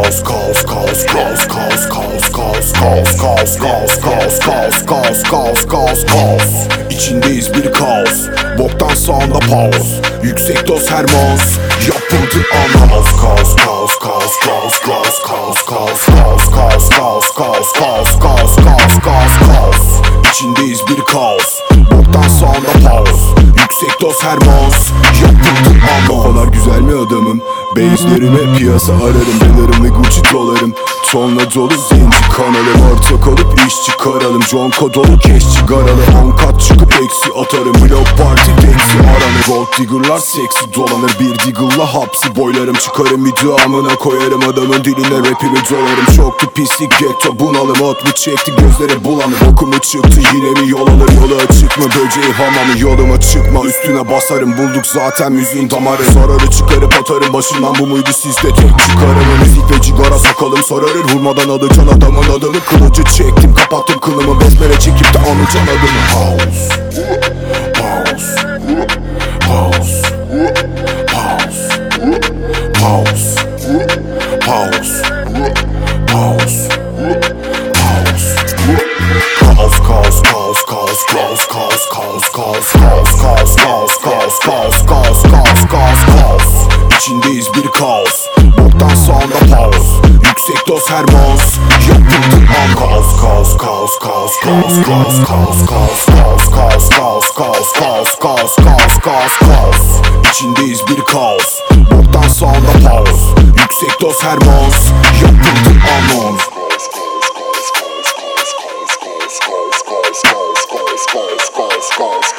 kaos, kaos, kaos, kaos, kaos, kaos, kaos, kaos, kaos, kaos, kaos, kaos, kaos, kaos, kaos, kaos. İçindeyiz bir kaos, boktan sağında paus. Yüksek doz Hermans, yapıldı anons. Kaos, kaos, kaos, kaos, kaos, kaos, kaos, kaos, kaos, kaos, kaos, kaos, kaos, kaos, kaos, kaos. İçindeyiz bir kaos, boktan sağında paus. Yüksek doz Hermans, yapıldı anons. Kafalar güzel mi adamım? Base'lerime piyasa ararım. Belarım ve Gucci dolarım. Tonla dolu zenci kanalım. Ortak olup iş çıkaralım. Jonko dolu keş çıkaralı. 10 kat çıkıp eksi atarım. Blok parti teksi aranır. Gold diggerlar seksi dolanır. Bir digger'la hapsi boylarım. Çıkarım iddiamına koyarım. Adamın diline rapimi dolarım. Çoktu pislik getto bunalım. Ot mu çekti gözleri bulanır. Okumu çıktı yine mi yol alır? Yola açık mı böceği hamamı? Yoluma çıkma üstüne basarım. Bulduk zaten müziğin damarı. Zararı çıkarıp atarım. Başından bu muydu sizde tek çıkarım. Müzik ve cigara sakalım sararır. Vurmadan alacan adamın adını. Kılıcı çektim kapattım kılımı. Besmele çekip de anlacan adını. House, house, house, house, house, house, house, house, kaos, kaos, kaos, kaos, kaos, kaos, kaos, kaos, kaos, kaos, kaos, kaos, kaos, kaos, kaos. İçindeyiz bir kaos, boktan sağında paus. Yüksek doz Hermans, yapıldı an. Kaos, kaos, kaos, kaos, kaos, kaos, kaos, kaos, kaos, kaos, kaos, kaos, kaos, kaos, kaos, kaos, kaos. İçindeyiz bir kaos, boktan sağında paus. Yüksek doz Hermans, yapıldı anons. Kaos, kaos, kaos, kaos, kaos, kaos, kaos, kaos, kaos, kaos, kaos, kaos.